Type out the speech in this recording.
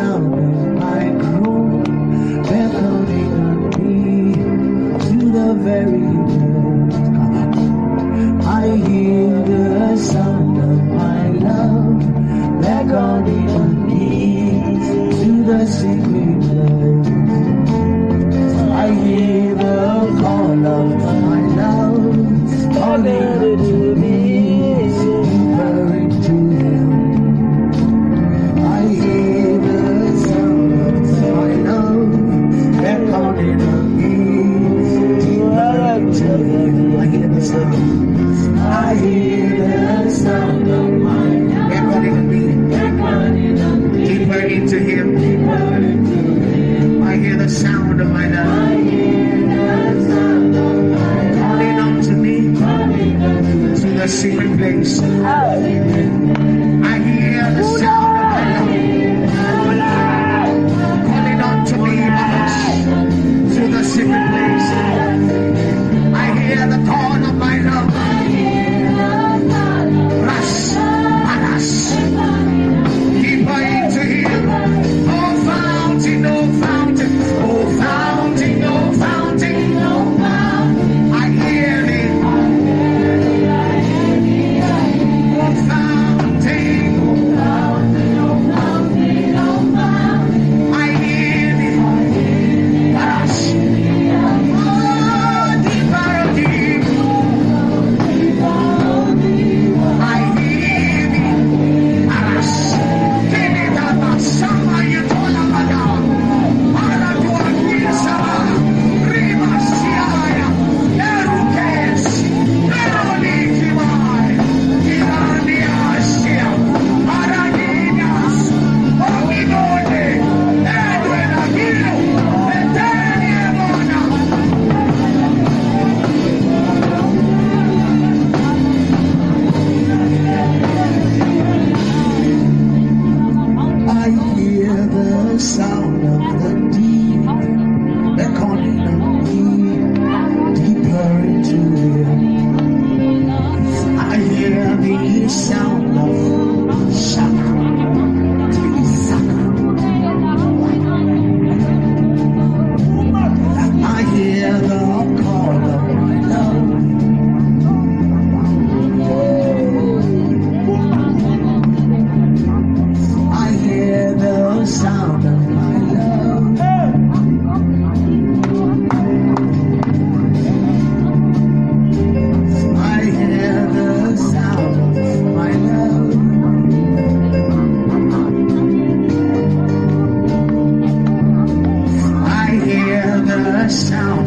sound of my own, beckoning me to the very earth. I hear the sound of my love, beckoning me to the secret place. I hear the call of my love, calling to me, whispering to him. I hear the sound of my love, beckoning me, deeper into him. I hear the sound. I hear the sound of my love, beckoning me, deeper into him. I hear the sound of my love, calling unto me to the secret place. I hear the sound of my love, calling unto me to the secret place. I hear the call of my love. Rush, rush, deeper into him. Oh fountain, oh fountain, oh fountain, oh fountain, oh fountain. I hear thee. Oh fountain, oh fountain, oh fountain, oh fountain. I hear thee. Rush. Oh, deeper, deep. I hear thee. Rush. Kenitaba, sama yetola madam. Ala tuangia sama. Riba siaya. Erukes. Eronikiwai. Iraniasia. Araninas. Ominode. Edwenagilo. Eteniemona. I hear the sound of the deep, beckoning me deeper into him. I hear the sound of Shaka. I hear the call of my love. I hear the sound of my love. I hear the sound of my love. I hear the sound